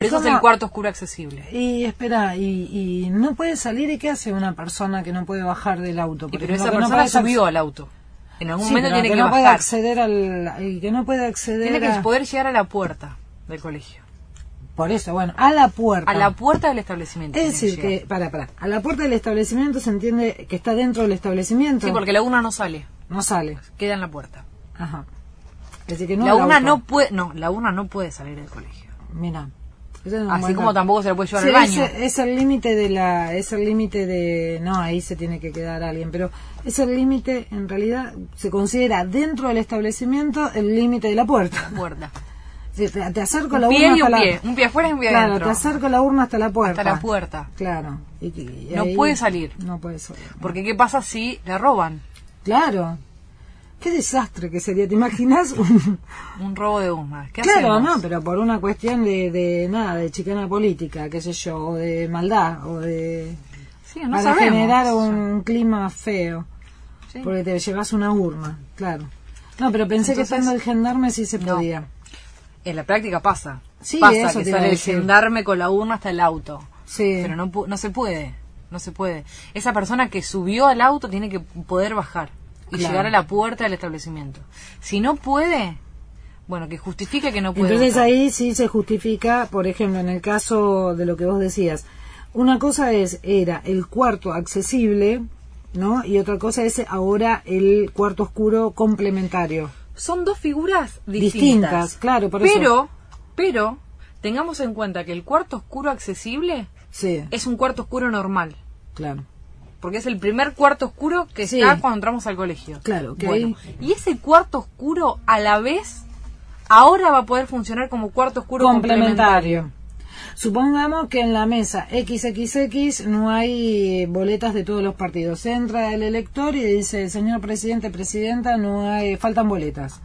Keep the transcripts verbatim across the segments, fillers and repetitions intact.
Eso ¿Cómo? es el cuarto oscuro accesible. Y espera, y, y no puede salir, ¿y qué hace una persona que no puede bajar del auto? Y Por pero ejemplo, esa que no persona puede subió acc- al auto. En algún Sí, momento pero tiene que que no puede bajar. acceder al, y que no puede acceder Tiene que a- poder llegar a la puerta del colegio. por eso, bueno, a la puerta. A la puerta del establecimiento. Es tiene decir, llegar. que, para, para, a la puerta del establecimiento se entiende que está dentro del establecimiento. Sí, porque la una no sale, No sale. queda en la puerta. Ajá. Es decir, que no la al una auto. no puede, no, la una no puede salir del colegio. Mira. Ese es un Así buen como dato. tampoco se la puede llevar Sí, al baño. ese es el límite de la, es el límite de, no, ahí se tiene que quedar alguien, pero es el límite, en realidad, se considera dentro del establecimiento el límite de la puerta. Puerta. Sí, te, te acerco Un la pie urna y hasta un la, pie. Un pie afuera y un pie claro, adentro. te acerco la urna hasta la puerta. Hasta la puerta. Claro. Y- y No ahí puede salir. No puede salir. Porque ¿qué pasa si la roban? Claro. Qué desastre que sería, ¿te imaginas? Un- Un robo de urnas. ¿Qué Claro, hacemos? no, pero por una cuestión de, de nada, de chicana política, qué sé yo, o de maldad, o de... Sí, no para sabemos. generar un clima feo, Sí. porque te llevas una urna, claro. No, pero pensé Entonces- que estando el gendarme sí se No. podía. En la práctica pasa. Sí, pasa eso que te iba a sale el decir. gendarme con la urna hasta el auto. Sí. Pero no, pu- no se puede. No se puede. Esa persona que subió al auto tiene que poder bajar y Claro. llegar a la puerta del establecimiento. Si no puede, bueno, que justifique que no puede. Entonces bajar. ahí sí se justifica, por ejemplo, en el caso de lo que vos decías, una cosa es, era el cuarto accesible, ¿no? Y otra cosa es ahora el cuarto oscuro complementario. Son dos figuras distintas. Distintas, claro, por eso. pero, pero, tengamos en cuenta que el cuarto oscuro accesible Sí, es un cuarto oscuro normal. claro. Porque es el primer cuarto oscuro que Sí. está cuando entramos al colegio. Claro, que Bueno, ahí- y ese cuarto oscuro a la vez ahora va a poder funcionar como cuarto oscuro complementario. Complementario. Supongamos que en la mesa equis equis equis no hay boletas de todos los partidos. Entra el elector y dice, señor presidente, presidenta, no hay, faltan boletas.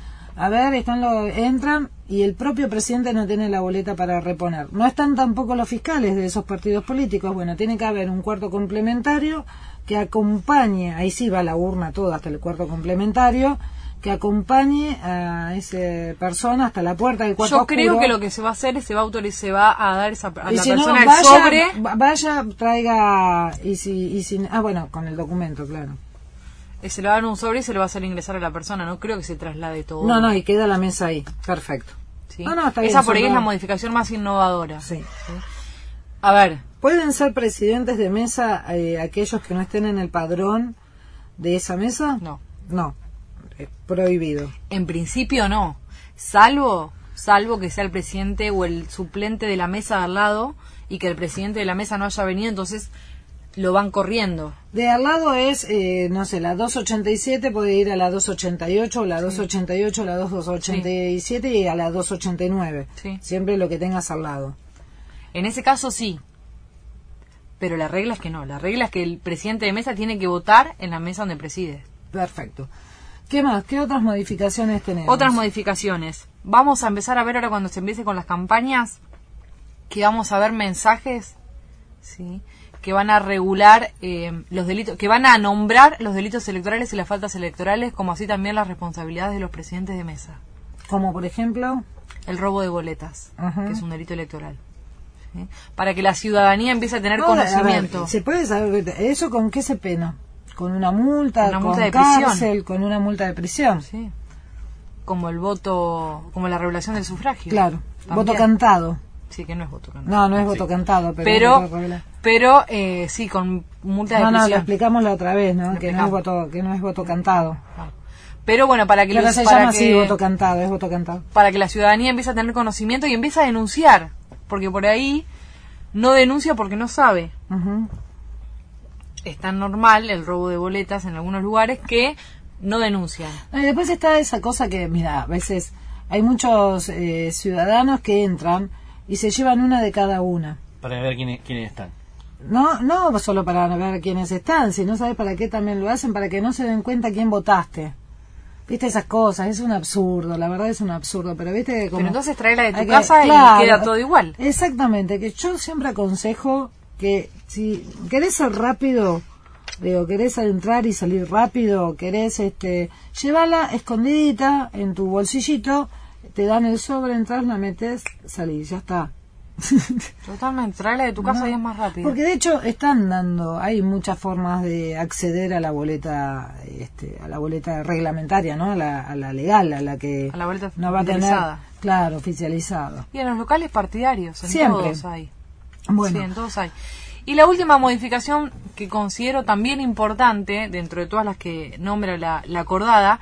A ver, están los, entran y el propio presidente no tiene la boleta para reponer. No están tampoco los fiscales de esos partidos políticos. Bueno, tiene que haber un cuarto complementario que acompañe, ahí sí va la urna toda hasta el cuarto complementario, que acompañe a esa persona hasta la puerta del cuarto Yo creo oscuro. que lo que se va a hacer es se va a autorizar, se va a dar esa, a Y la si no, persona el vaya, sobre. va- vaya, traiga, y si, y si, ah, bueno, con el documento, claro. eh, Se le va a dar un sobre y se le va a hacer ingresar a la persona. No creo que se traslade todo. No, no, y queda la mesa ahí, perfecto. ¿sí? No, no, está bien, Esa por ahí son es la dos. modificación más innovadora. Sí. A ver, ¿Pueden ser presidentes de mesa eh, aquellos que no estén en el padrón de esa mesa? no. No, es prohibido. En principio no. Salvo, salvo que sea el presidente o el suplente de la mesa de al lado y que el presidente de la mesa no haya venido, entonces lo van corriendo. De al lado es, eh, no sé, la doscientos ochenta y siete puede ir a la doscientos ochenta y ocho, o la doscientos ochenta y ocho, a la doscientos ochenta y siete y a la doscientos ochenta y nueve. Sí. Siempre lo que tengas al lado. En ese caso sí. Pero la regla es que no. La regla es que el presidente de mesa tiene que votar en la mesa donde preside. Perfecto. ¿Qué más? ¿Qué otras modificaciones tenemos? Otras modificaciones. Vamos a empezar a ver ahora cuando se empiece con las campañas que vamos a ver mensajes, ¿sí?, que van a regular eh, los delitos, que van a nombrar los delitos electorales y las faltas electorales, como así también las responsabilidades de los presidentes de mesa. Como por ejemplo... El robo de boletas, Ajá. que es un delito electoral. ¿Sí? Para que la ciudadanía empiece a tener No, a ver, conocimiento. ¿se puede saber eso con qué se pena? ¿Con una multa? Una ¿Con multa de prisión. cárcel? ¿Con una multa de prisión? Sí. Como el voto, como la regulación del sufragio. Claro, También. voto cantado. Sí, que no es voto cantado. No, no es voto cantado, pero... Pero, es voto regular. pero eh, sí, con multa de No, no, lo prisión. explicamos la otra vez, ¿no? Lo Que no, es explicamos. voto, que no es voto cantado. Pero bueno, para que, Pero los- se para llama que, así, voto cantado, es voto cantado. para que la ciudadanía empiece a tener conocimiento y empiece a denunciar. Porque por ahí no denuncia porque no sabe. Ujú. Es tan normal el robo de boletas en algunos lugares que no denuncian. No, y después está esa cosa que, mira, a veces hay muchos eh, ciudadanos que entran y se llevan una de cada una. Para ver quiénes, quiénes están. No, no solo para ver quiénes están, sino sabes para qué también lo hacen, para que no se den cuenta quién votaste. Viste esas cosas, es un absurdo, la verdad es un absurdo, pero viste que como... Pero entonces traela de tu hay que- casa claro, y queda todo igual. Exactamente, que yo siempre aconsejo que si querés ser rápido, digo, querés entrar y salir rápido, querés este llevarla escondidita en tu bolsillito, te dan el sobre, entras, la metes, salís, ya está. Totalmente, tráela de tu casa No, y es más rápido. Porque de hecho están dando, hay muchas formas de acceder a la boleta, este, a la boleta reglamentaria, ¿no? A la, a la legal, a la que a la boleta no va a tener, oficializada. claro, oficializado. Y en los locales partidarios, en Siempre. todos hay. Bueno, Sí, en todos hay. Y la última modificación que considero también importante, dentro de todas las que nombra la, la acordada,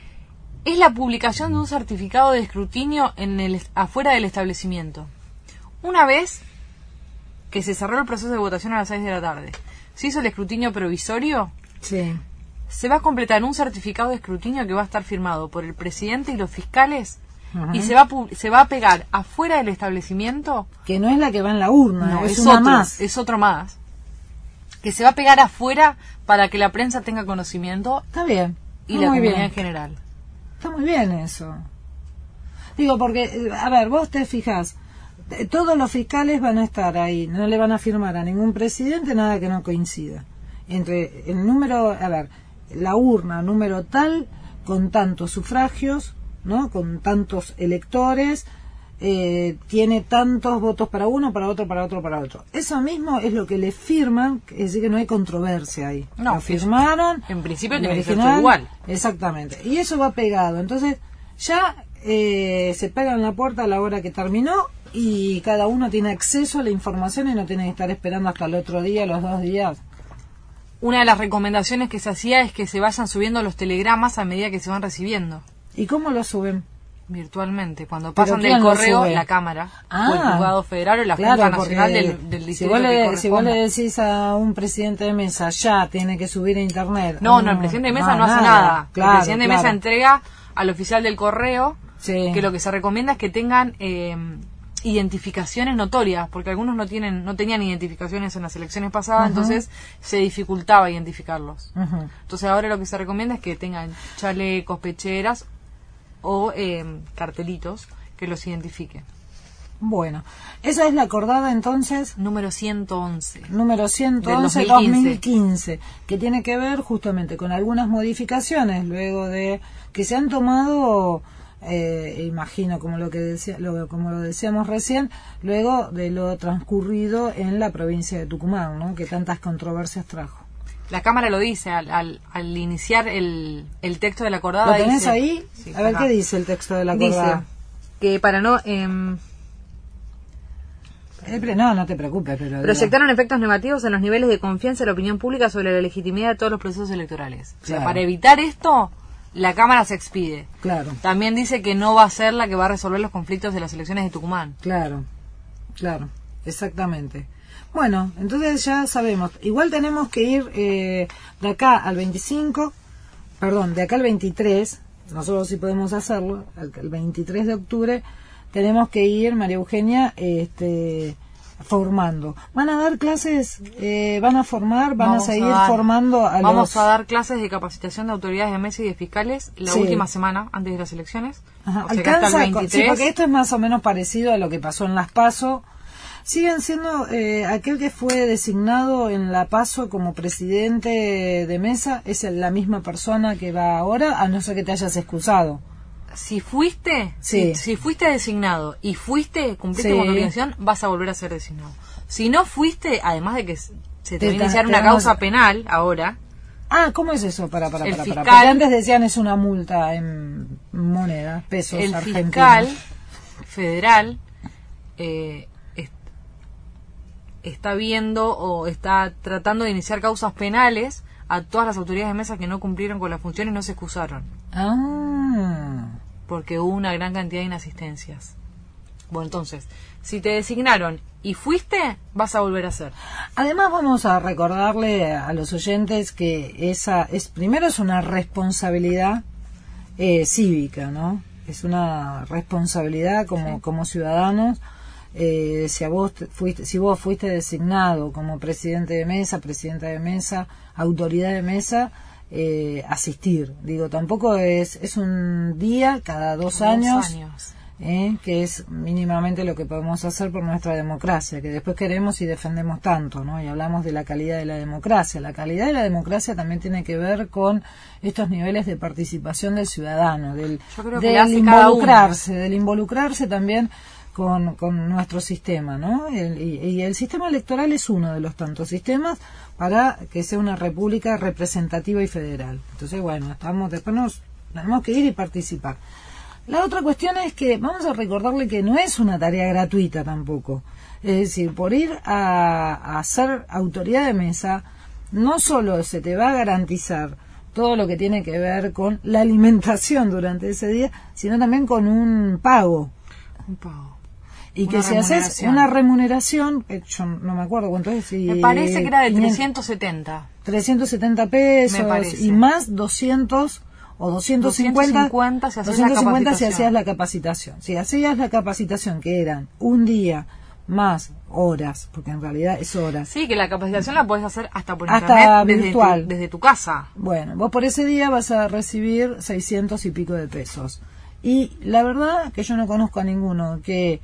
es la publicación de un certificado de escrutinio en el afuera del establecimiento. Una vez que se cerró el proceso de votación a las seis de la tarde, se hizo el escrutinio provisorio, sí. se va a completar un certificado de escrutinio que va a estar firmado por el presidente y los fiscales. Ajá. Y se va, a pu- se va a pegar afuera del establecimiento. Que no es la que va en la urna, No, es, es una otro, más. es otro más. Que se va a pegar afuera para que la prensa tenga conocimiento Está bien. y Está la muy comunidad bien. en general. Está muy bien eso. Digo, porque, eh, a ver, vos te fijás, eh, todos los fiscales van a estar ahí, no le van a firmar a ningún presidente nada que no coincida. Entre el número, a ver, la urna, número tal, con tantos sufragios, ¿no? Con tantos electores, eh, tiene tantos votos para uno, para otro, para otro, para otro. Eso mismo es lo que le firman, es decir, que no hay controversia ahí. No, lo firmaron. En principio el tiene que ser original, todo igual. Exactamente. Y eso va pegado. Entonces, ya eh, se pega en la puerta a la hora que terminó y cada uno tiene acceso a la información y no tiene que estar esperando hasta el otro día, los dos días. Una de las recomendaciones que se hacía es que se vayan subiendo los telegramas a medida que se van recibiendo. ¿Y cómo lo suben? Virtualmente, cuando ¿Pero pasan quién del lo correo, sube? la Cámara, Ah, o el Juzgado Federal o la claro, Junta Nacional porque del, del si distrito vos, que le, si vos corresponda. le decís a un presidente de mesa, ya tiene que subir a internet. No, no, el presidente de mesa no, hace nada. Claro, el presidente de claro. mesa entrega al oficial del correo Sí. que lo que se recomienda es que tengan eh, identificaciones notorias, porque algunos no tienen, no tenían identificaciones en las elecciones pasadas, Ajá. entonces se dificultaba identificarlos. Ujú. Entonces ahora lo que se recomienda es que tengan chalecos, pecheras o eh, cartelitos que los identifiquen. Bueno, esa es la acordada entonces Número ciento once. número ciento once Del dos dos mil mil quince, que tiene que ver justamente con algunas modificaciones luego de que se han tomado, eh, imagino como lo que decía, lo, como lo decíamos recién, luego de lo transcurrido en la provincia de Tucumán, ¿no? Que tantas controversias trajo. La Cámara lo dice al, al, al iniciar el, el texto de la acordada. ¿Lo tenés dice, ahí? Sí, A ver acá. qué dice el texto de la acordada. Dice que para no... em, Eh, pero no, no te preocupes, pero... proyectaron efectos negativos en los niveles de confianza de la opinión pública sobre la legitimidad de todos los procesos electorales. O sea, Claro. para evitar esto, la Cámara se expide. Claro, También dice que no va a ser la que va a resolver los conflictos de las elecciones de Tucumán. claro, claro, exactamente. Bueno, entonces ya sabemos. Igual tenemos que ir eh, de acá al veinticinco, perdón, de acá al veintitrés, nosotros sí podemos hacerlo, al- el veintitrés de octubre, tenemos que ir, María Eugenia, este, formando. ¿Van a dar clases? Eh, ¿Van a formar? ¿Van Vamos a seguir dar- formando a Vamos los...? a dar clases de capacitación de autoridades de mesa y de fiscales la Sí. última semana antes de las elecciones. Ajá, O sea que hasta el alcanza, con- veintitrés. sí, porque esto es más o menos parecido a lo que pasó en las PASO. Siguen siendo eh, aquel que fue designado en la PASO como presidente de mesa, es la misma persona que va ahora, a no ser que te hayas excusado. Si fuiste, Sí. si, si fuiste designado y fuiste, cumpliste Sí. con tu obligación, vas a volver a ser designado. Si no fuiste, además de que se te, Te va a ta- iniciar te una vamos causa a- penal ahora, Ah, ¿cómo es eso? Para, para, El para, para. fiscal- Porque antes decían es una multa en moneda, pesos el argentinos. fiscal federal eh, est- está viendo o está tratando de iniciar causas penales a todas las autoridades de mesa que no cumplieron con las funciones y no se excusaron, Ah, porque hubo una gran cantidad de inasistencias. Bueno, entonces, si te designaron y fuiste, vas a volver a ser. además vamos a recordarle a los oyentes que esa es, primero es una responsabilidad eh, cívica, ¿no? Es una responsabilidad como, Sí. como ciudadanos. Eh, si a vos te- fuiste, si vos fuiste designado como presidente de mesa, presidenta de mesa, autoridad de mesa, eh, asistir. Digo, tampoco es, es un día cada dos, Dos años, años. eh, que es mínimamente lo que podemos hacer por nuestra democracia, que después queremos y defendemos tanto, ¿no? Y hablamos de la calidad de la democracia. La calidad de la democracia también tiene que ver con estos niveles de participación del ciudadano, del, Yo creo que del la hace cada uno. involucrarse, del involucrarse también con, con nuestro sistema, ¿no? El, y, y el sistema electoral es uno de los tantos sistemas para que sea una república representativa y federal. Entonces, bueno, estamos después nos tenemos que ir y participar. La otra cuestión es que vamos a recordarle que no es una tarea gratuita tampoco. Es decir, por ir a, a ser autoridad de mesa, no solo se te va a garantizar todo lo que tiene que ver con la alimentación durante ese día, sino también con un pago. Un pago. Y Una que si haces una remuneración, eh, yo no me acuerdo cuánto es. Si, me parece que era de quinientos, trescientos setenta. trescientos setenta pesos Me parece. y más doscientos o doscientos cincuenta, doscientos cincuenta si hacías doscientos cincuenta la si hacías la capacitación. Si hacías la capacitación, que eran un día más horas, porque en realidad es horas. Sí, que la capacitación la puedes hacer hasta por hasta internet, virtual. Desde tu, desde tu casa. Bueno, vos por ese día vas a recibir seiscientos y pico de pesos. Y la verdad que yo no conozco a ninguno que,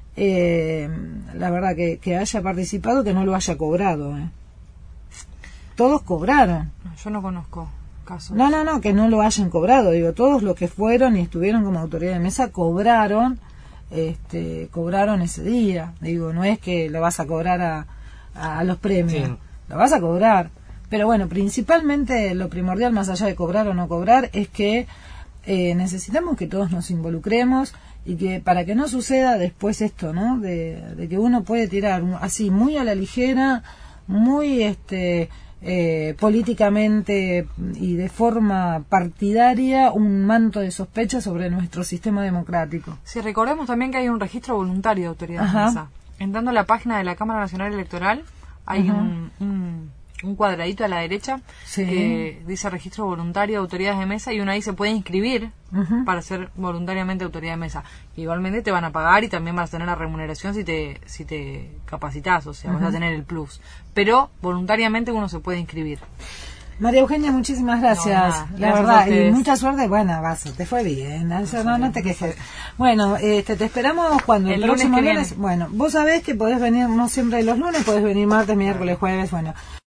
eh, la verdad que, que haya participado que no lo haya cobrado. ¿eh? Todos cobraron. Yo no conozco casos. No, no, no, que no lo hayan cobrado. Digo, todos los que fueron y estuvieron como autoridad de mesa cobraron. Este, cobraron ese día. Digo, no es que lo vas a cobrar a, a, a los premios, sí. Lo vas a cobrar. Pero bueno, principalmente lo primordial, más allá de cobrar o no cobrar, es que eh, necesitamos que todos nos involucremos y que para que no suceda después esto, ¿no? De, de que uno puede tirar así muy a la ligera, muy este eh, políticamente y de forma partidaria un manto de sospecha sobre nuestro sistema democrático. Sí, recordemos también que hay un registro voluntario de autoridades de mesa. Entrando a la página de la Cámara Nacional Electoral hay un, un, un cuadradito a la derecha sí. que dice registro voluntario de autoridades de mesa y uno ahí se puede inscribir uh-huh. para ser voluntariamente autoridad de mesa. Igualmente te van a pagar y también vas a tener la remuneración si te si te capacitas, o sea, uh-huh. vas a tener el plus. Pero voluntariamente uno se puede inscribir. María Eugenia, muchísimas gracias, no, nada, la gracias verdad, y mucha suerte. Bueno, vas, te fue bien, eso, no, no te quejes. Bueno, este, te esperamos cuando el, el próximo lunes, lunes bueno, vos sabés que podés venir, no siempre los lunes, podés venir martes, miércoles, jueves, bueno.